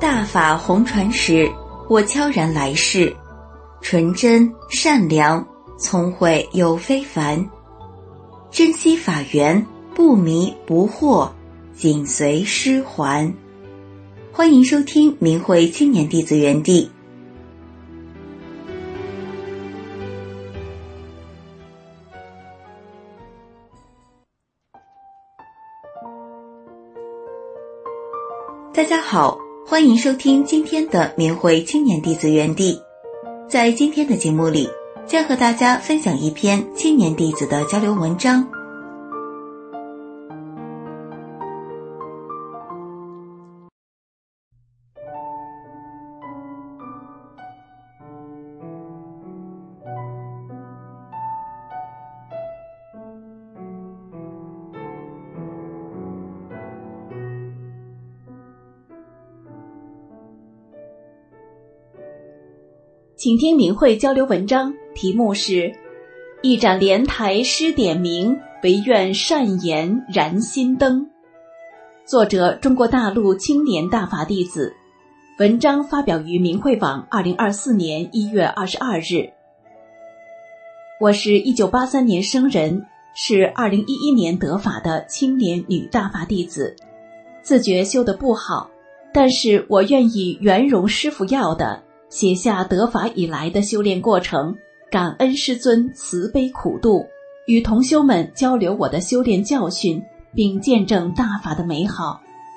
大法红传时，我悄然来世，纯真善良，聪慧又非凡，珍惜法缘，不迷不惑，紧随师还。欢迎收听明慧青年弟子园地。大家好，欢迎收听今天的明慧青年弟子园地。在今天的节目里，将和大家分享一篇青年弟子的交流文章。 请听明慧交流文章，题目是一盏莲台施点明，唯愿善言燃心灯。作者中国大陆青年大法弟子，文章发表于明慧网2024年1月22日。我是1983年生人，是2011年得法的青年女大法弟子，自觉修得不好，但是我愿意圆融师父要的，写下得法以来的修炼过程，感恩师尊慈悲苦度，与同修们交流我的修炼教训，并见证大法的美好。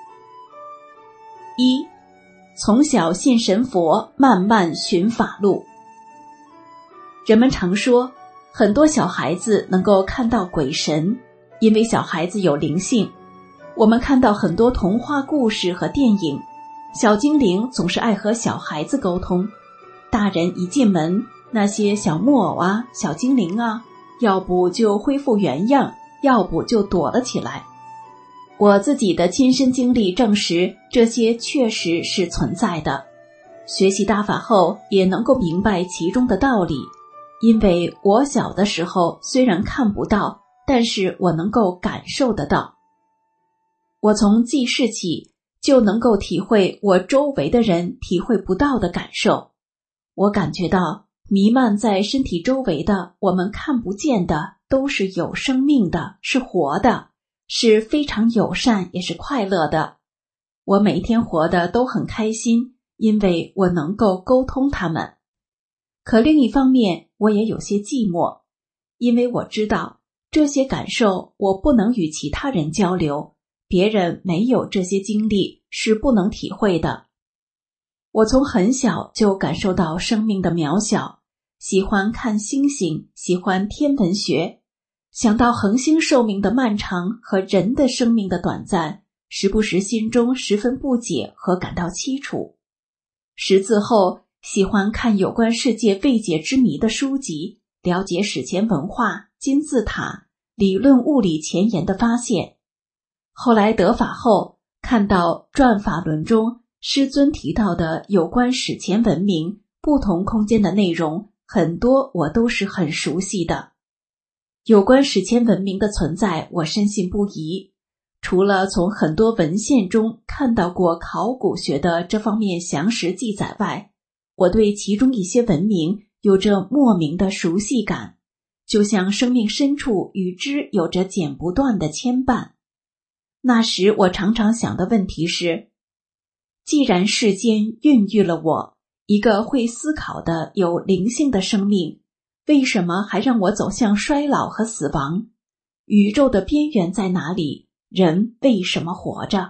一，从小信神佛，慢慢寻法路。人们常说，很多小孩子能够看到鬼神，因为小孩子有灵性。我们看到很多童话故事和电影，小精灵总是爱和小孩子沟通，大人一进门，那些小木偶啊、小精灵啊，要不就恢复原样，要不就躲了起来。我自己的亲身经历证实，这些确实是存在的。学习大法后，也能够明白其中的道理，因为我小的时候虽然看不到，但是我能够感受得到。我从记事起就能够体会我周围的人体会不到的感受。我感觉到弥漫在身体周围的我们看不见的都是有生命的，是活的，是非常友善也是快乐的。我每天活得都很开心，因为我能够沟通他们。可另一方面，我也有些寂寞，因为我知道这些感受我不能与其他人交流，别人没有这些经历是不能体会的。我从很小就感受到生命的渺小，喜欢看星星，喜欢天文学，想到恒星寿命的漫长和人的生命的短暂，时不时心中十分不解和感到凄楚。识字后，喜欢看有关世界未解之谜的书籍，了解史前文化、金字塔、理论物理前沿的发现。后来得法后，看到转法轮中师尊提到的有关史前文明不同空间的内容，很多我都是很熟悉的。有关史前文明的存在，我深信不疑。除了从很多文献中看到过考古学的这方面详实记载外，我对其中一些文明有着莫名的熟悉感，就像生命深处与之有着剪不断的牵绊。那时我常常想的问题是，既然世间孕育了我，一个会思考的有灵性的生命，为什么还让我走向衰老和死亡？宇宙的边缘在哪里？人为什么活着？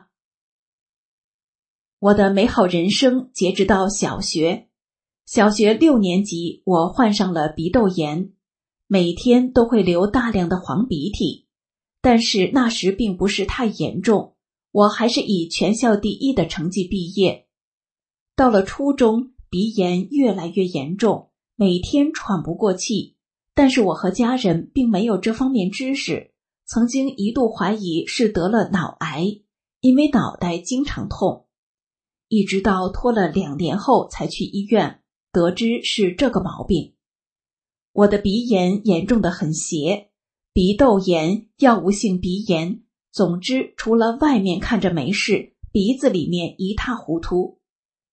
我的美好人生截止到小学6年级，我患上了鼻窦炎，每天都会流大量的黄鼻涕，但是那时并不是太严重，我还是以全校第一的成绩毕业。到了初中，鼻炎越来越严重，每天喘不过气，但是我和家人并没有这方面知识，曾经一度怀疑是得了脑癌，因为脑袋经常痛。一直到拖了2年后才去医院，得知是这个毛病。我的鼻炎严重得很邪，鼻窦炎、药物性鼻炎，总之除了外面看着没事，鼻子里面一塌糊涂。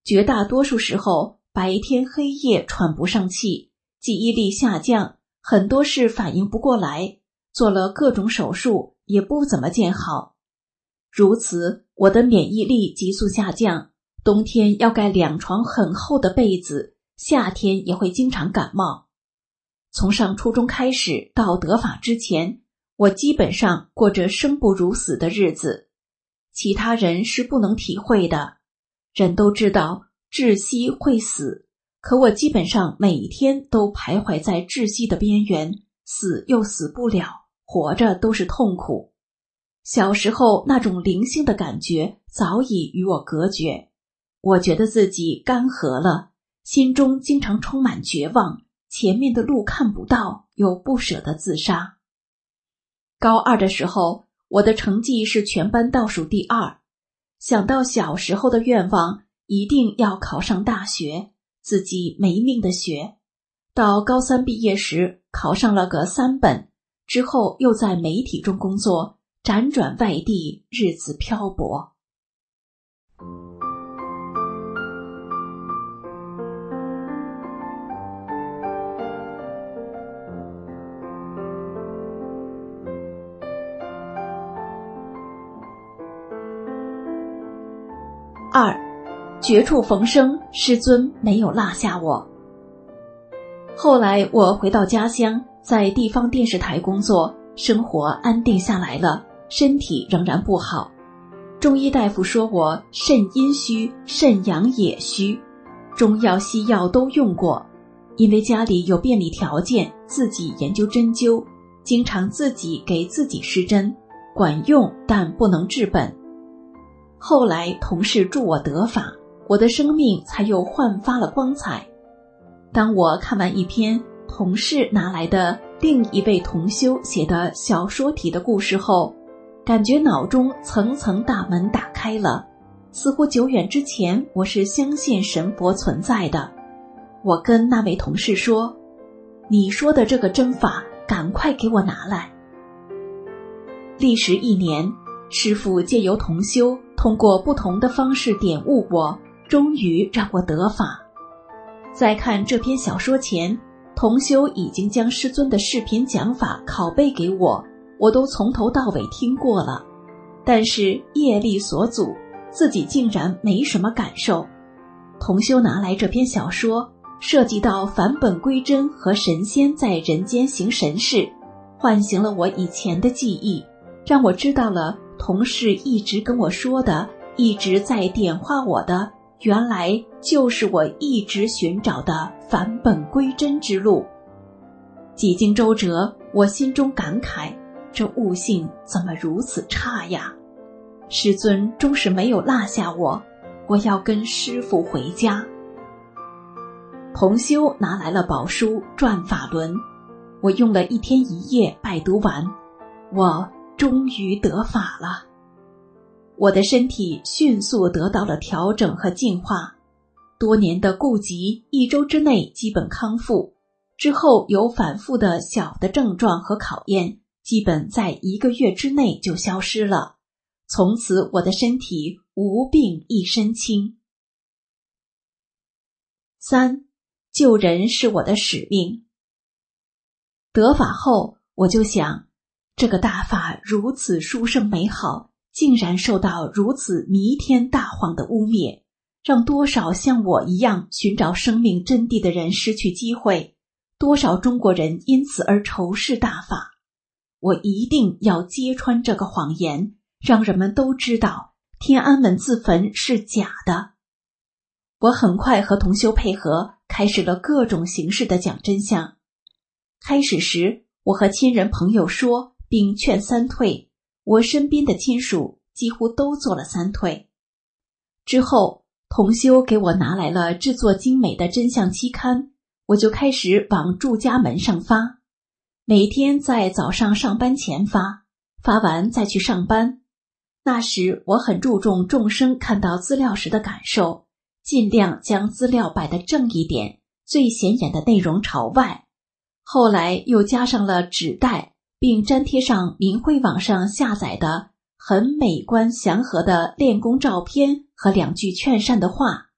绝大多数时候白天黑夜喘不上气，记忆力下降，很多事反应不过来，做了各种手术也不怎么见好。如此，我的免疫力急速下降，冬天要盖2床很厚的被子，夏天也会经常感冒。从上初中开始到得法之前，我基本上过着生不如死的日子，其他人是不能体会的。人都知道窒息会死，可我基本上每天都徘徊在窒息的边缘，死又死不了，活着都是痛苦。小时候那种灵性的感觉早已与我隔绝，我觉得自己干涸了，心中经常充满绝望，前面的路看不到，又不舍得自杀。高2的时候，我的成绩是全班倒数第2，想到小时候的愿望，一定要考上大学，自己没命的学。到高3毕业时，考上了个3本，之后又在媒体中工作，辗转外地，日子漂泊。2. 绝处逢生，师尊没有落下我。后来我回到家乡，在地方电视台工作，生活安定下来了，身体仍然不好。中医大夫说我肾阴虚，肾阳也虚，中药西药都用过，因为家里有便利条件，自己研究针灸，经常自己给自己施针，管用但不能治本。后来同事助我得法，我的生命才又焕发了光彩。当我看完一篇同事拿来的另一位同修写的小说体的故事后，感觉脑中层层大门打开了，似乎久远之前我是相信神佛存在的。我跟那位同事说，你说的这个针法赶快给我拿来。历时1年，师父借由同修通过不同的方式点悟我，终于让我得法。在看这篇小说前，同修已经将师尊的视频讲法拷贝给我，我都从头到尾听过了，但是业力所阻，自己竟然没什么感受。同修拿来这篇小说，涉及到返本归真和神仙在人间行神事，唤醒了我以前的记忆，让我知道了同事一直跟我说的，一直在点化我的，原来就是我一直寻找的返本归真之路。几经周折，我心中感慨，这悟性怎么如此差呀？师尊终是没有落下我，我要跟师父回家。同修拿来了宝书《转法轮》，我用了1天1夜拜读完，我终于得法了。我的身体迅速得到了调整和净化，多年的痼疾1周之内基本康复，之后有反复的小的症状和考验，基本在1个月之内就消失了。从此我的身体无病一身轻。3. 救人是我的使命。得法后，我就想，这个大法如此殊胜美好，竟然受到如此弥天大谎的污蔑，让多少像我一样寻找生命真谛的人失去机会，多少中国人因此而仇视大法。我一定要揭穿这个谎言，让人们都知道天安门自焚是假的。我很快和同修配合，开始了各种形式的讲真相。开始时，我和亲人朋友说，并劝3退，我身边的亲属几乎都做了3退。之后，同修给我拿来了制作精美的真相期刊，我就开始往住家门上发，每天在早上上班前发，发完再去上班。那时我很注重众生看到资料时的感受，尽量将资料摆得正一点，最显眼的内容朝外。后来又加上了纸带，并粘贴上明慧网上下载的很美观祥和的练功照片和2句劝善的话，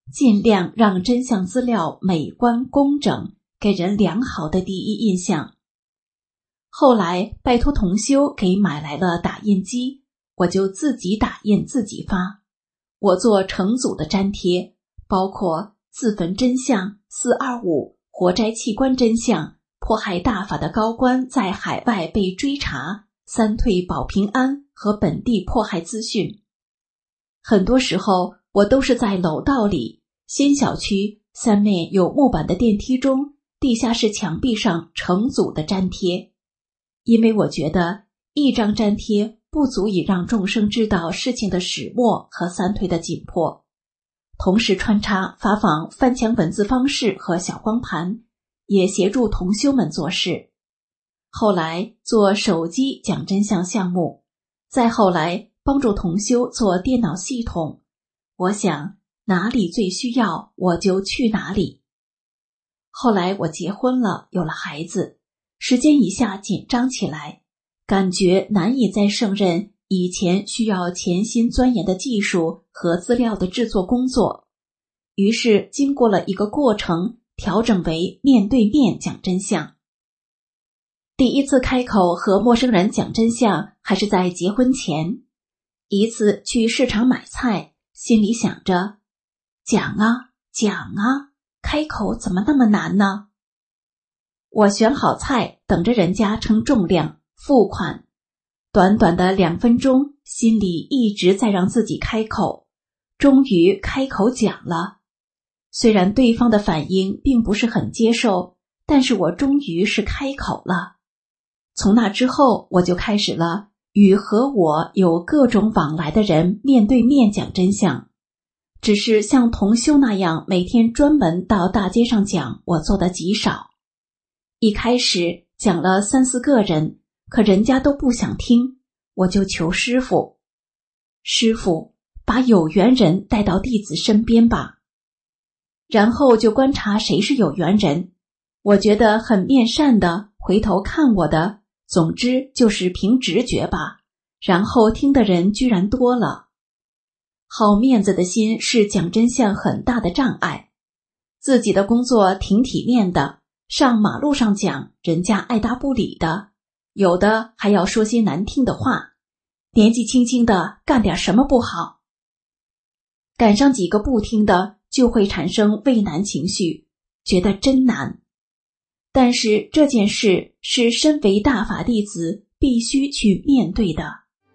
尽量让真相资料美观工整，给人良好的第一印象。后来拜托同修给买来了打印机，我就自己打印自己发。我做成组的粘贴，包括自焚真相、425、活摘器官真相、迫害大法的高官在海外被追查、3退保平安和本地迫害资讯。很多时候我都是在楼道里，新小区3面有木板的电梯中，地下室墙壁上成组的粘贴。因为我觉得一张粘贴不足以让众生知道事情的始末和3退的紧迫，同时穿插发放翻墙文字方式和小光盘，也协助同修们做事。后来做手机讲真相项目，再后来帮助同修做电脑系统，我想哪里最需要我就去哪里。后来我结婚了，有了孩子，时间一下紧张起来，感觉难以再胜任以前需要潜心钻研的技术和资料的制作工作。于是经过了一个过程，调整为面对面讲真相。第一次开口和陌生人讲真相还是在结婚前，一次去市场买菜，心里想着讲啊讲啊，开口怎么那么难呢？我选好菜，等着人家称重量付款，短短的2分钟，心里一直在让自己开口，终于开口讲了。虽然对方的反应并不是很接受，但是我终于是开口了。从那之后，我就开始了与和我有各种往来的人面对面讲真相。只是像同修那样每天专门到大街上讲，我做的极少。一开始讲了3、4个人，可人家都不想听，我就求师父，师父把有缘人带到弟子身边吧。然后就观察谁是有缘人，我觉得很面善的，回头看我的，总之就是凭直觉吧，然后听的人居然多了。好面子的心是讲真相很大的障碍，自己的工作挺体面的，上马路上讲，人家爱答不理的，有的还要说些难听的话，年纪轻轻的干点什么不好。赶上几个不听的，就会产生畏难情绪，觉得真难。但是这件事是身为大法弟子必须去面对的。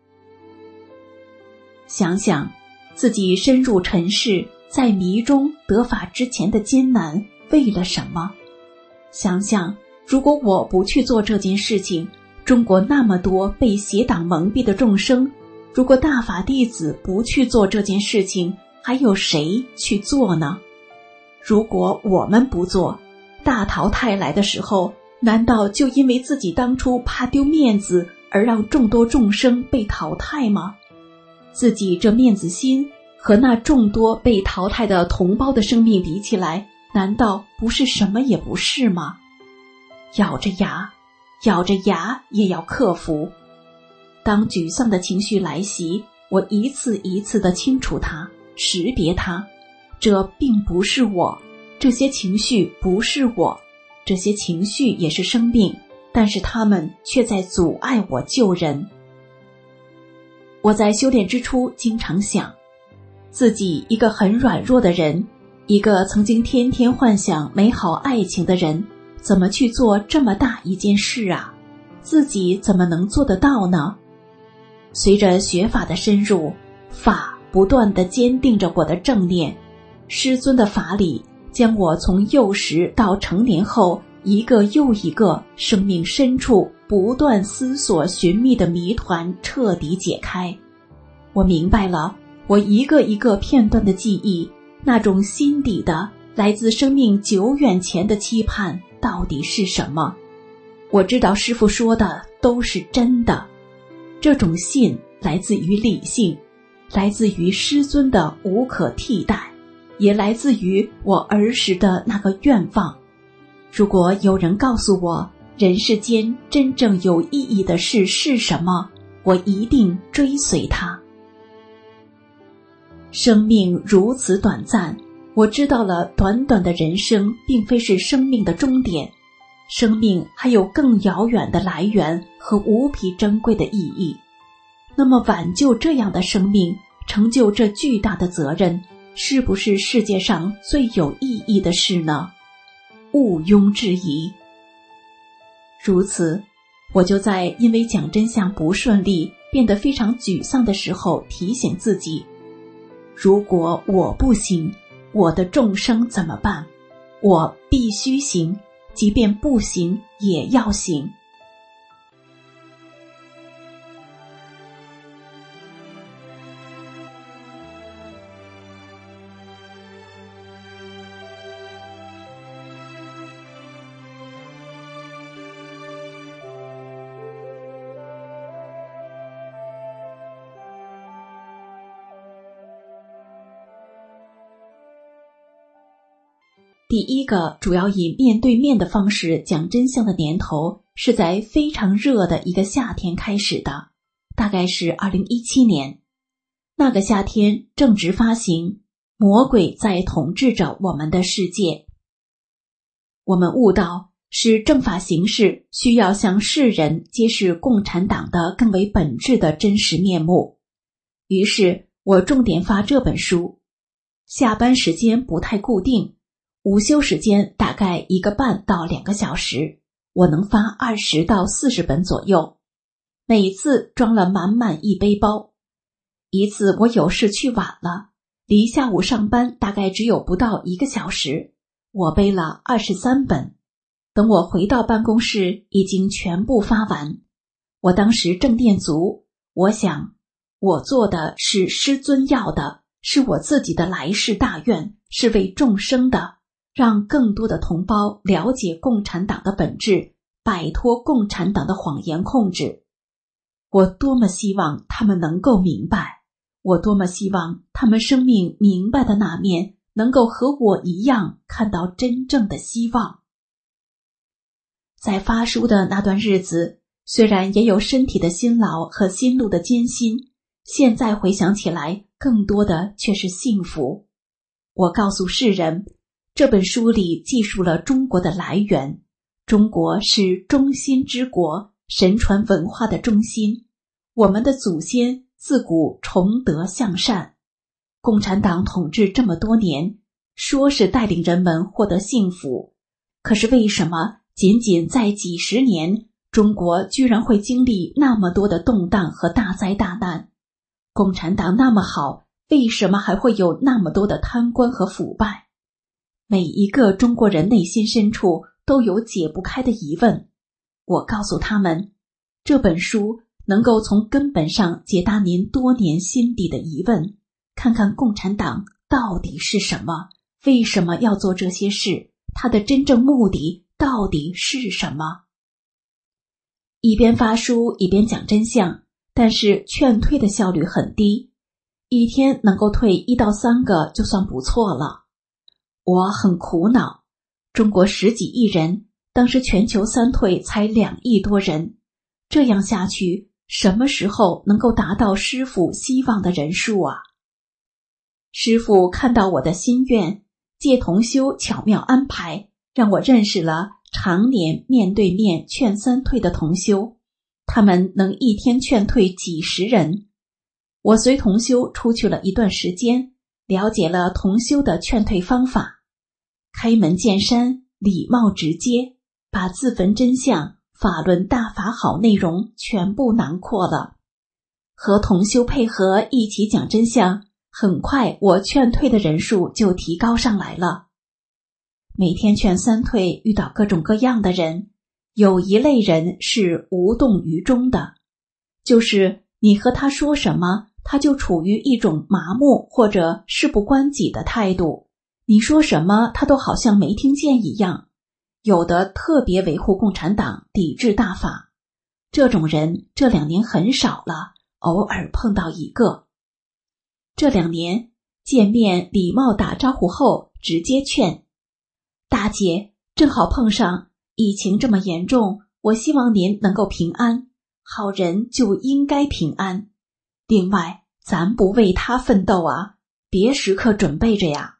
想想自己深入尘世，在迷中得法之前的艰难，为了什么？想想如果我不去做这件事情，中国那么多被邪党蒙蔽的众生，如果大法弟子不去做这件事情，还有谁去做呢？如果我们不做，大淘汰来的时候，难道就因为自己当初怕丢面子而让众多众生被淘汰吗？自己这面子心和那众多被淘汰的同胞的生命比起来，难道不是什么也不是吗？咬着牙也要克服。当沮丧的情绪来袭，我一次一次地清除它，识别它，这并不是我，这些情绪不是我，这些情绪也是生命，但是它们却在阻碍我救人。我在修炼之初经常想，自己一个很软弱的人，一个曾经天天幻想美好爱情的人，怎么去做这么大一件事啊？自己怎么能做得到呢？随着学法的深入，法不断地坚定着我的正念，师尊的法理将我从幼时到成年后一个又一个生命深处不断思索寻觅的谜团彻底解开。我明白了，我一个一个片段的记忆，那种心底的来自生命久远前的期盼到底是什么？我知道师父说的都是真的，这种信来自于理性，来自于师尊的无可替代，也来自于我儿时的那个愿望。如果有人告诉我人世间真正有意义的事是什么，我一定追随他。生命如此短暂， 我知道了短短的人生并非是生命的终点，生命还有更遥远的来源和无比珍贵的意义。那么挽救这样的生命，成就这巨大的责任，是不是世界上最有意义的事呢？毋庸置疑。如此，我就在因为讲真相不顺利变得非常沮丧的时候提醒自己，如果我不行，我的众生怎么办？我必须行，即便不行也要行。第一个主要以面对面的方式讲真相的年头，是在非常热的一个夏天开始的，大概是2017年。那个夏天正值发行《魔鬼在统治着我们的世界》，我们悟到使正法行事需要向世人揭示共产党的更为本质的真实面目。于是我重点发这本书，下班时间不太固定，午休时间大概1个半到2个小时，我能发20到40本左右，每次装了满满一背包。一次我有事去晚了，离下午上班大概只有不到1个小时，我背了23本。等我回到办公室，已经全部发完。我当时正念足，我想，我做的是师尊要的，是我自己的来世大愿，是为众生的，让更多的同胞了解共产党的本质，摆脱共产党的谎言控制。我多么希望他们能够明白，我多么希望他们生命明白的那面能够和我一样看到真正的希望。在发书的那段日子，虽然也有身体的辛劳和心路的艰辛，现在回想起来，更多的却是幸福。我告诉世人，这本书里记述了中国的来源，中国是中心之国，神传文化的中心，我们的祖先自古崇德向善。共产党统治这么多年，说是带领人们获得幸福，可是为什么仅仅在几十年，中国居然会经历那么多的动荡和大灾大难？共产党那么好，为什么还会有那么多的贪官和腐败？每一个中国人内心深处都有解不开的疑问。我告诉他们，这本书能够从根本上解答您多年心底的疑问，看看共产党到底是什么，为什么要做这些事，它的真正目的到底是什么。一边发书一边讲真相，但是劝退的效率很低，一天能够退1到3个就算不错了。我很苦恼，中国10几亿人，当时全球3退才2亿多人，这样下去，什么时候能够达到师父希望的人数啊？师父看到我的心愿，借同修巧妙安排，让我认识了常年面对面劝3退的同修，他们能一天劝退几十人。我随同修出去了一段时间，了解了同修的劝退方法，开门见山，礼貌直接，把自焚真相、法轮大法好内容全部囊括了。和同修配合一起讲真相，很快我劝退的人数就提高上来了。每天劝3退遇到各种各样的人，有一类人是无动于衷的，就是你和他说什么，他就处于一种麻木或者事不关己的态度，你说什么他都好像没听见一样。有的特别维护共产党，抵制大法，这种人这2年很少了，偶尔碰到一个。这2年见面礼貌打招呼后直接劝，大姐，正好碰上疫情这么严重，我希望您能够平安，好人就应该平安。另外，咱不为他奋斗啊，别时刻准备着呀。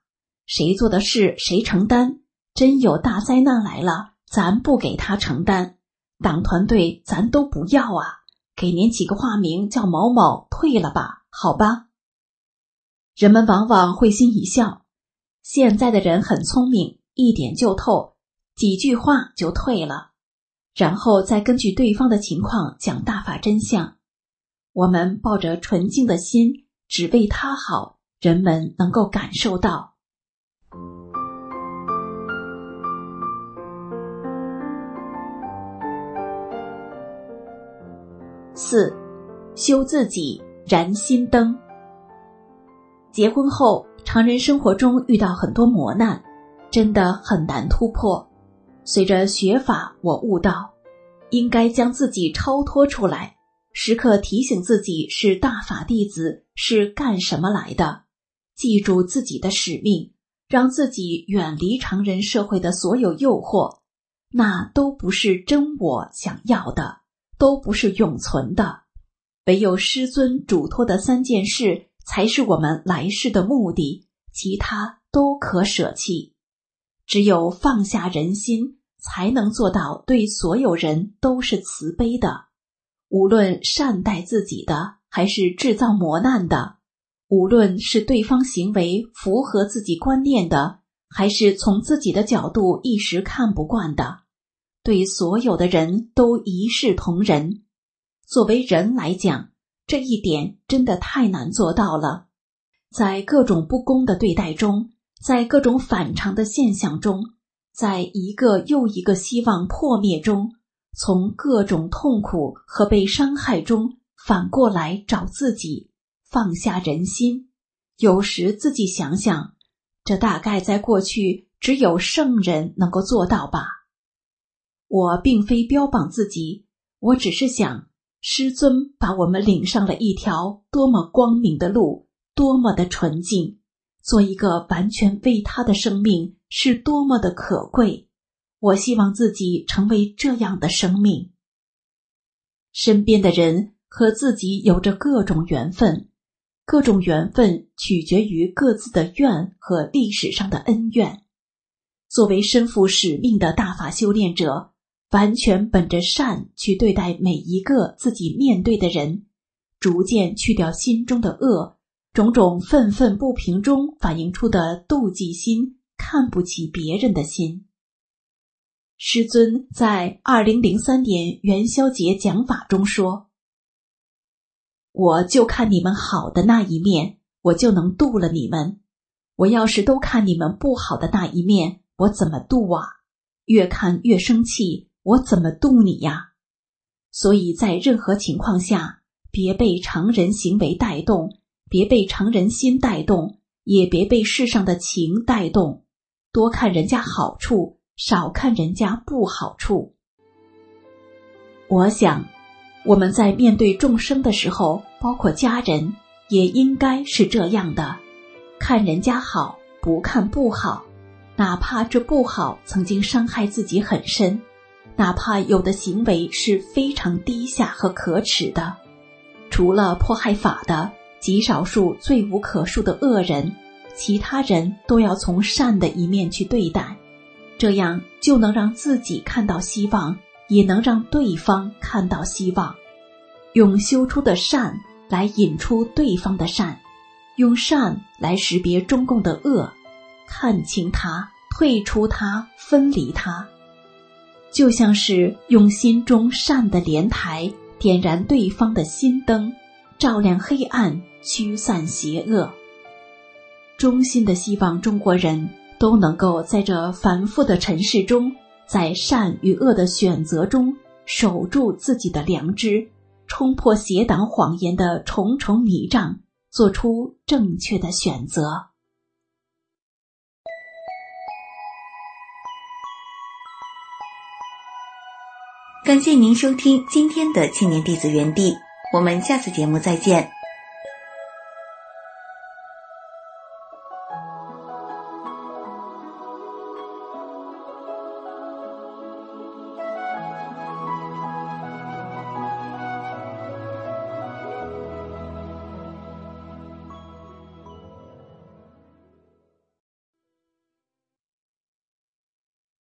谁做的事谁承担，真有大灾难来了，咱不给他承担，党团队咱都不要啊，给您起个化名叫某某，退了吧，好吧。人们往往会心一笑，现在的人很聪明，一点就透，几句话就退了，然后再根据对方的情况讲大法真相。我们抱着纯净的心，只为他好，人们能够感受到。4. 修自己，燃心灯。结婚后，常人生活中遇到很多磨难，真的很难突破。随着学法，我悟到，应该将自己超脱出来，时刻提醒自己是大法弟子，是干什么来的，记住自己的使命，让自己远离常人社会的所有诱惑，那都不是真我想要的，都不是永存的。唯有师尊嘱托的3件事才是我们来世的目的，其他都可舍弃。只有放下人心，才能做到对所有人都是慈悲的，无论善待自己的，还是制造磨难的，无论是对方行为符合自己观念的，还是从自己的角度一时看不惯的，对所有的人都一视同仁。作为人来讲，这一点真的太难做到了。在各种不公的对待中，在各种反常的现象中，在一个又一个希望破灭中，从各种痛苦和被伤害中反过来找自己，放下人心。有时自己想想，这大概在过去只有圣人能够做到吧。我并非标榜自己，我只是想，师尊把我们领上了一条多么光明的路，多么的纯净，做一个完全为他的生命是多么的可贵。我希望自己成为这样的生命。身边的人和自己有着各种缘分，各种缘分取决于各自的愿和历史上的恩怨。作为身负使命的大法修炼者，完全本着善去对待每一个自己面对的人，逐渐去掉心中的恶，种种愤愤不平中反映出的妒忌心，看不起别人的心。师尊在2003年元宵节讲法中说，我就看你们好的那一面，我就能度了你们。我要是都看你们不好的那一面，我怎么度啊？越看越生气，我怎么度你呀？所以在任何情况下，别被常人行为带动，别被常人心带动，也别被世上的情带动，多看人家好处，少看人家不好处。我想，我们在面对众生的时候，包括家人，也应该是这样的，看人家好，不看不好，哪怕这不好曾经伤害自己很深，哪怕有的行为是非常低下和可耻的，除了迫害法的极少数罪无可恕的恶人，其他人都要从善的一面去对待，这样就能让自己看到希望，也能让对方看到希望。用修出的善来引出对方的善，用善来识别中共的恶，看清它，退出它，分离它，就像是用心中善的莲台点燃对方的心灯，照亮黑暗，驱散邪恶。衷心的希望中国人都能够在这繁复的尘世中，在善与恶的选择中守住自己的良知，冲破邪党谎言的重重迷障，做出正确的选择。 感谢您收听今天的青年弟子园地，我们下次节目再见。